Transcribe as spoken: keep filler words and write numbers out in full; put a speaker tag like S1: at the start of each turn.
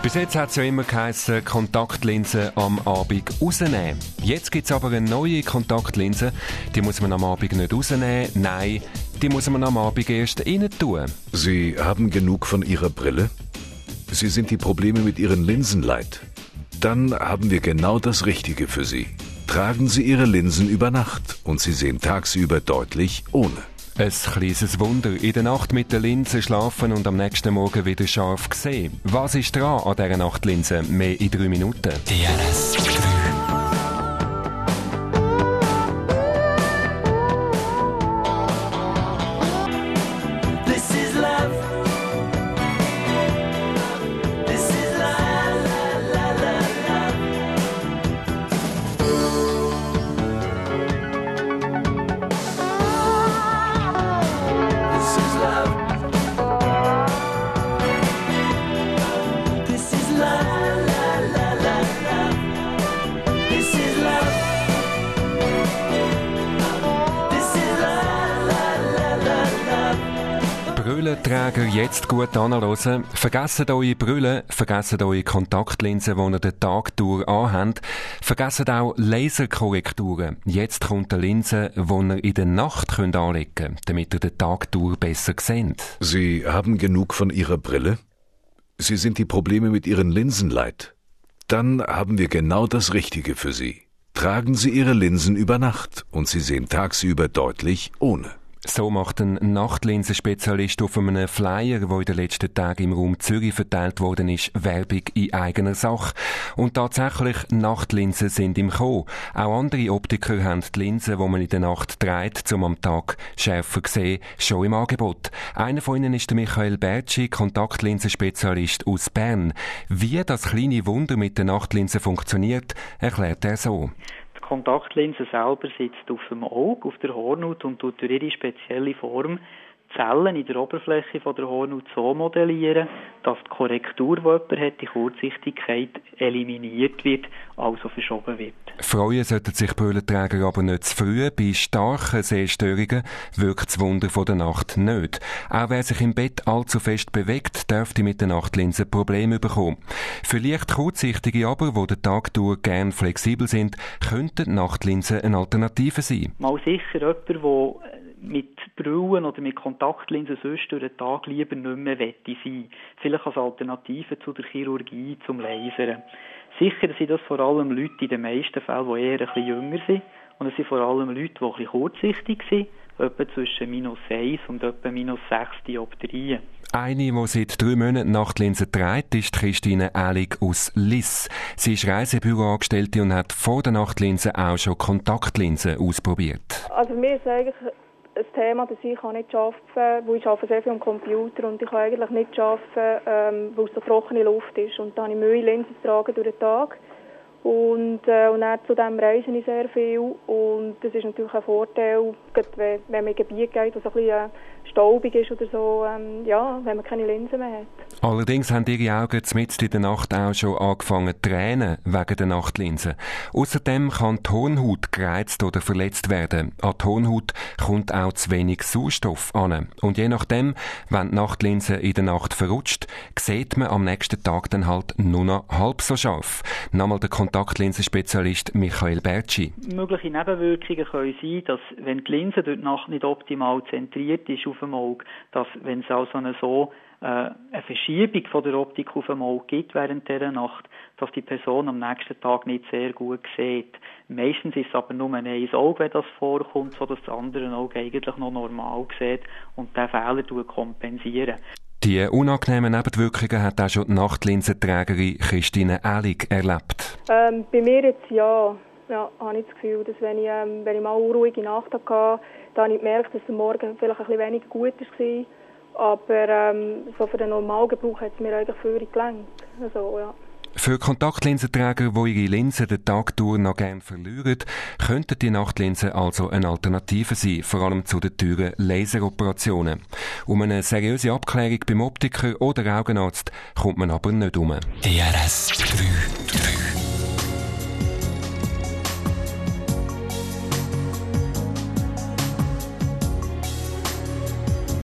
S1: Bis jetzt hat es ja immer geheissen, Kontaktlinsen am Abend rausnehmen. Jetzt gibt es aber eine neue Kontaktlinse, die muss man am Abend nicht rausnehmen, nein, die muss man am Abend erst rein tun.
S2: Sie haben genug von Ihrer Brille? Sie sind die Probleme mit Ihren Linsen leid? Dann haben wir genau das Richtige für Sie. Tragen Sie Ihre Linsen über Nacht und Sie sehen tagsüber deutlich ohne.
S1: Ein kleines Wunder. In der Nacht mit der Linse schlafen und am nächsten Morgen wieder scharf sehen. Was ist dran an dieser Nachtlinse? Mehr in drei Minuten.
S3: D R S drei.
S1: Brillenträger jetzt gut anhören. Vergessen eure Brille, vergessen eure Kontaktlinsen, die ihr den Tag durch anhabt. Vergessen auch Laserkorrekturen. Jetzt kommt eine Linse, die ihr in der Nacht anlegen könnt, damit ihr den Tag durch besser seht.
S2: Sie haben genug von Ihrer Brille? Sie sind die Probleme mit Ihren Linsen leid? Dann haben wir genau das Richtige für Sie. Tragen Sie Ihre Linsen über Nacht und Sie sehen tagsüber deutlich ohne.
S1: So macht ein Nachtlinsenspezialist auf einem Flyer, der in den letzten Tagen im Raum Zürich verteilt worden ist, Werbung in eigener Sache. Und tatsächlich, Nachtlinsen sind im Kommen. Auch andere Optiker haben die Linsen, die man in der Nacht trägt, um am Tag schärfer zu sehen, schon im Angebot. Einer von ihnen ist der Michael Bertschi, Kontaktlinsenspezialist aus Bern. Wie das kleine Wunder mit der Nachtlinse funktioniert, erklärt er so.
S4: Die Kontaktlinse selber sitzt auf dem Auge, auf der Hornhaut und tut durch ihre spezielle Form Zellen in der Oberfläche von der Hornhaut so modellieren, dass die Korrektur, die jemand hat, die Kurzsichtigkeit eliminiert wird, also verschoben wird.
S1: Freuen sollten sich Brillenträger aber nicht zu früh. Bei starken Sehstörungen wirkt das Wunder von der Nacht nicht. Auch wer sich im Bett allzu fest bewegt, dürfte mit der Nachtlinse Probleme bekommen. Für leicht Kurzsichtige aber, die den Tag durch gern flexibel sind, könnten Nachtlinsen eine Alternative sein.
S4: Mal sicher jemand, der mit Brillen oder mit Kontaktlinsen sonst durch den Tag lieber nicht mehr wette sein. Vielleicht als Alternative zu der Chirurgie, zum Lasern. Sicher sind das vor allem Leute in den meisten Fällen, die eher ein bisschen jünger sind. Und es sind vor allem Leute, die ein bisschen kurzsichtig sind, etwa zwischen minus eins und etwa minus sechs Dioptrien.
S1: Eine, die seit drei Monaten Nachtlinsen trägt, ist Christine Ehlig aus Liss. Sie ist Reisebüroangestellte und hat vor der Nachtlinse auch schon Kontaktlinsen ausprobiert.
S5: Also mir ist eigentlich ein Thema, das ich nicht arbeiten kann, weil ich arbeite sehr viel am Computer und ich kann eigentlich nicht arbeiten, ähm, weil es so trockene Luft ist. Und dann habe ich Mühe, Linsen zu tragen durch den Tag. Und, äh, und dann zudem reise ich sehr viel und das ist natürlich ein Vorteil, wenn, wenn man in ein Gebiet geht, das so ein bisschen staubig ist oder so, ähm, ja, wenn man keine Linsen mehr hat.
S1: Allerdings haben Ihre Augen mitten in der Nacht auch schon angefangen zu tränen wegen der Nachtlinsen. Außerdem kann die Hornhaut gereizt oder verletzt werden. An die Hornhaut kommt auch zu wenig Sauerstoff an. Und je nachdem, wenn die Nachtlinse in der Nacht verrutscht, sieht man am nächsten Tag dann halt nur noch halb so scharf. Nochmal der Kontaktlinsenspezialist Michael Bertschi.
S4: Mögliche Nebenwirkungen können sein, dass wenn die Linse durch die Nacht nicht optimal zentriert ist auf dem Auge, dass wenn es also eine so äh, eine Verschiebung von der Optik auf dem Auge gibt während dieser Nacht, dass die Person am nächsten Tag nicht sehr gut sieht. Meistens ist es aber nur ein Auge, wenn das vorkommt, sodass das andere Auge eigentlich noch normal sieht und den Fehler kompensieren.
S1: Die unangenehmen Nebenwirkungen hat auch schon die Nachtlinsenträgerin Christine Ehlig erlebt.
S5: Ähm, bei mir jetzt ja, ja, habe ich das Gefühl, dass wenn ich, ähm, wenn ich mal eine unruhige Nacht hatte, dann habe ich gemerkt, dass der Morgen vielleicht ein bisschen weniger gut war. Aber ähm, so für den Normalgebrauch hat es mir eigentlich völlig gelangt. Also, ja.
S1: Für Kontaktlinsenträger, die ihre Linsen den Tag durch noch gerne verlieren, könnten die Nachtlinsen also eine Alternative sein, vor allem zu den teuren Laseroperationen. Um eine seriöse Abklärung beim Optiker oder Augenarzt kommt man aber nicht um.
S3: D R S drei drei